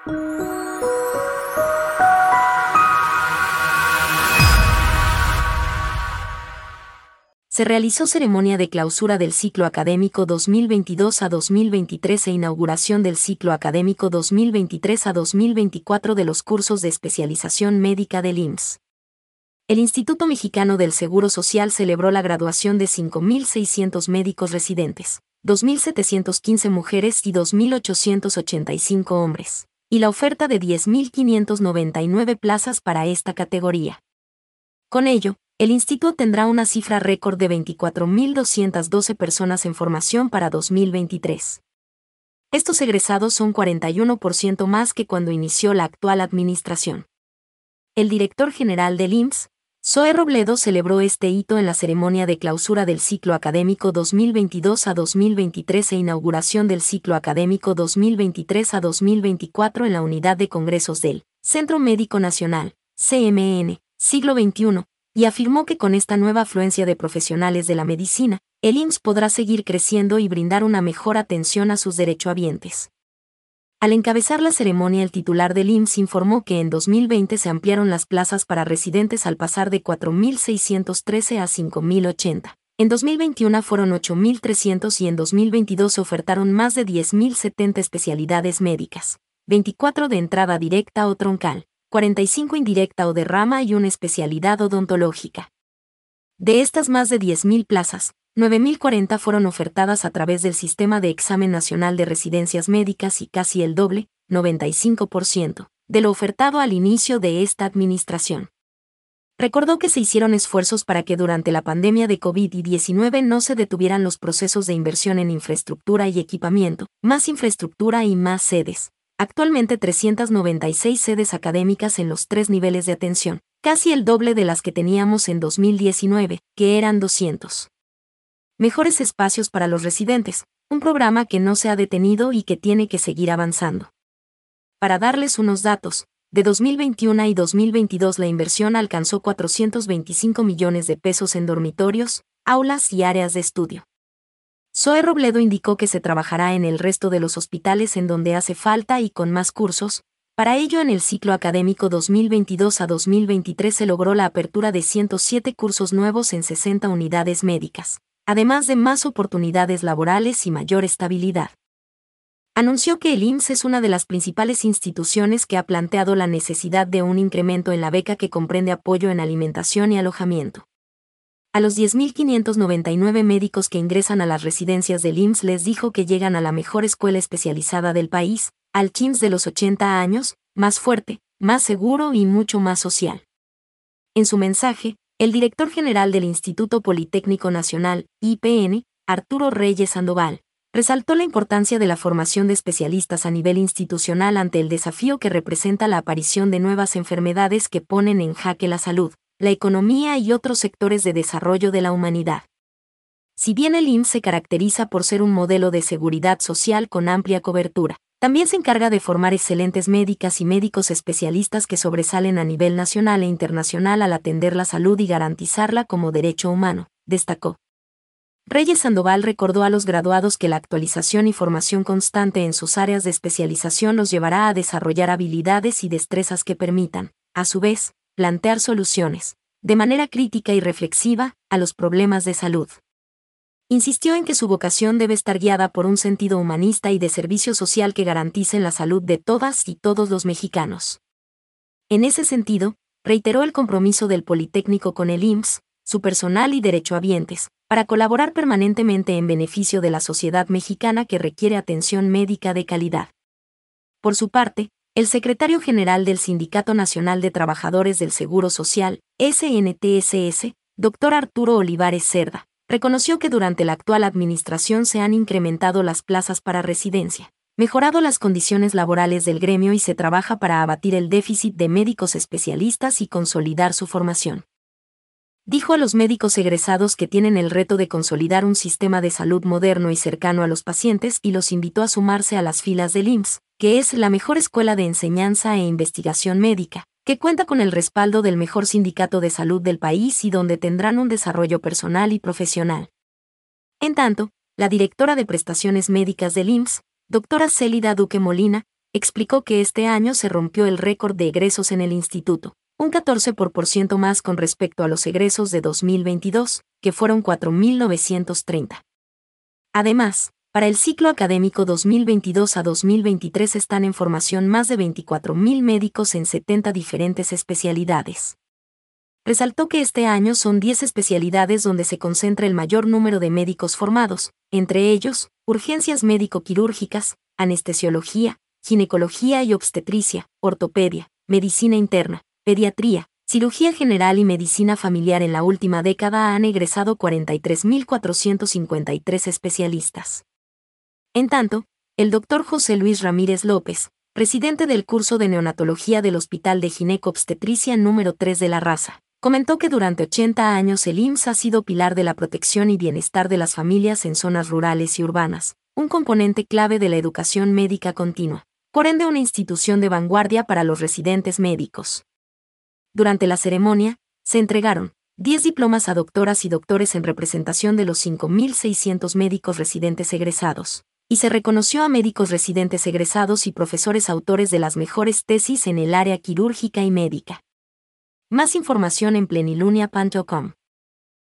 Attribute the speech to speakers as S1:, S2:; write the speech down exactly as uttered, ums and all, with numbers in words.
S1: Se realizó ceremonia de clausura del ciclo académico dos mil veintidós a dos mil veintitrés e inauguración del ciclo académico dos mil veintitrés a dos mil veinticuatro de los cursos de especialización médica del I M S S. El Instituto Mexicano del Seguro Social celebró la graduación de cinco mil seiscientos médicos residentes, dos mil setecientos quince mujeres y dos mil ochocientos ochenta y cinco hombres, y la oferta de diez mil quinientas noventa y nueve plazas para esta categoría. Con ello, el instituto tendrá una cifra récord de veinticuatro mil doscientas doce personas en formación para dos mil veintitrés. Estos egresados son cuarenta y uno por ciento más que cuando inició la actual administración. El director general del I M S S, Zoe Robledo, celebró este hito en la ceremonia de clausura del ciclo académico dos mil veintidós a dos mil veintitrés e inauguración del ciclo académico dos mil veintitrés a dos mil veinticuatro en la unidad de congresos del Centro Médico Nacional, C M N, siglo veintiuno, y afirmó que con esta nueva afluencia de profesionales de la medicina, el I M S S podrá seguir creciendo y brindar una mejor atención a sus derechohabientes. Al encabezar la ceremonia, el titular del I M S S informó que en dos mil veinte se ampliaron las plazas para residentes al pasar de cuatro mil seiscientos trece a cinco mil ochenta. En dos mil veintiuno fueron ocho mil trescientos y en dos mil veintidós se ofertaron más de diez mil setenta especialidades médicas, veinticuatro de entrada directa o troncal, cuarenta y cinco indirecta o de rama y una especialidad odontológica. De estas más de diez mil plazas, nueve mil cuarenta fueron ofertadas a través del Sistema de Examen Nacional de Residencias Médicas y casi el doble, noventa y cinco por ciento, de lo ofertado al inicio de esta administración. Recordó que se hicieron esfuerzos para que durante la pandemia de COVID diecinueve no se detuvieran los procesos de inversión en infraestructura y equipamiento, más infraestructura y más sedes. Actualmente trescientas noventa y seis sedes académicas en los tres niveles de atención, casi el doble de las que teníamos en dos mil diecinueve, que eran doscientos. Mejores espacios para los residentes, un programa que no se ha detenido y que tiene que seguir avanzando. Para darles unos datos, de dos mil veintiuno y dos mil veintidós la inversión alcanzó cuatrocientos veinticinco millones de pesos en dormitorios, aulas y áreas de estudio. Zoe Robledo indicó que se trabajará en el resto de los hospitales en donde hace falta y con más cursos. Para ello, en el ciclo académico dos mil veintidós a dos mil veintitrés se logró la apertura de ciento siete cursos nuevos en sesenta unidades médicas, además de más oportunidades laborales y mayor estabilidad. Anunció que el I M S S es una de las principales instituciones que ha planteado la necesidad de un incremento en la beca que comprende apoyo en alimentación y alojamiento. A los diez mil quinientos noventa y nueve médicos que ingresan a las residencias del I M S S les dijo que llegan a la mejor escuela especializada del país, al K I M S S de los ochenta años, más fuerte, más seguro y mucho más social. En su mensaje, el director general del Instituto Politécnico Nacional, I P N, Arturo Reyes Sandoval, resaltó la importancia de la formación de especialistas a nivel institucional ante el desafío que representa la aparición de nuevas enfermedades que ponen en jaque la salud, la economía y otros sectores de desarrollo de la humanidad. Si bien el I M S S se caracteriza por ser un modelo de seguridad social con amplia cobertura, también se encarga de formar excelentes médicas y médicos especialistas que sobresalen a nivel nacional e internacional al atender la salud y garantizarla como derecho humano, destacó. Reyes Sandoval recordó a los graduados que la actualización y formación constante en sus áreas de especialización los llevará a desarrollar habilidades y destrezas que permitan, a su vez, plantear soluciones, de manera crítica y reflexiva, a los problemas de salud. Insistió en que su vocación debe estar guiada por un sentido humanista y de servicio social que garanticen la salud de todas y todos los mexicanos. En ese sentido, reiteró el compromiso del Politécnico con el I M S S, su personal y derechohabientes, para colaborar permanentemente en beneficio de la sociedad mexicana que requiere atención médica de calidad. Por su parte, el secretario general del Sindicato Nacional de Trabajadores del Seguro Social, S N T S S, doctor Arturo Olivares Cerda, reconoció que durante la actual administración se han incrementado las plazas para residencia, mejorado las condiciones laborales del gremio y se trabaja para abatir el déficit de médicos especialistas y consolidar su formación. Dijo a los médicos egresados que tienen el reto de consolidar un sistema de salud moderno y cercano a los pacientes y los invitó a sumarse a las filas del I M S S, que es la mejor escuela de enseñanza e investigación médica, que cuenta con el respaldo del mejor sindicato de salud del país y donde tendrán un desarrollo personal y profesional. En tanto, la directora de prestaciones médicas del I M S S, doctora Célida Duque Molina, explicó que este año se rompió el récord de egresos en el instituto, un catorce por ciento más con respecto a los egresos de dos mil veintidós, que fueron cuatro mil novecientos treinta. Además, para el ciclo académico dos mil veintidós a dos mil veintitrés están en formación más de veinticuatro mil médicos en setenta diferentes especialidades. Resaltó que este año son diez especialidades donde se concentra el mayor número de médicos formados, entre ellos, urgencias médico-quirúrgicas, anestesiología, ginecología y obstetricia, ortopedia, medicina interna, pediatría, cirugía general y medicina familiar. En la última década han egresado cuarenta y tres mil cuatrocientos cincuenta y tres especialistas. En tanto, el doctor José Luis Ramírez López, presidente del curso de neonatología del Hospital de Gineco-Obstetricia número tres de La Raza, comentó que durante ochenta años el I M S S ha sido pilar de la protección y bienestar de las familias en zonas rurales y urbanas, un componente clave de la educación médica continua, por ende una institución de vanguardia para los residentes médicos. Durante la ceremonia, se entregaron diez diplomas a doctoras y doctores en representación de los cinco mil seiscientos médicos residentes egresados, y se reconoció a médicos residentes egresados y profesores autores de las mejores tesis en el área quirúrgica y médica. Más información en plenilunia punto com.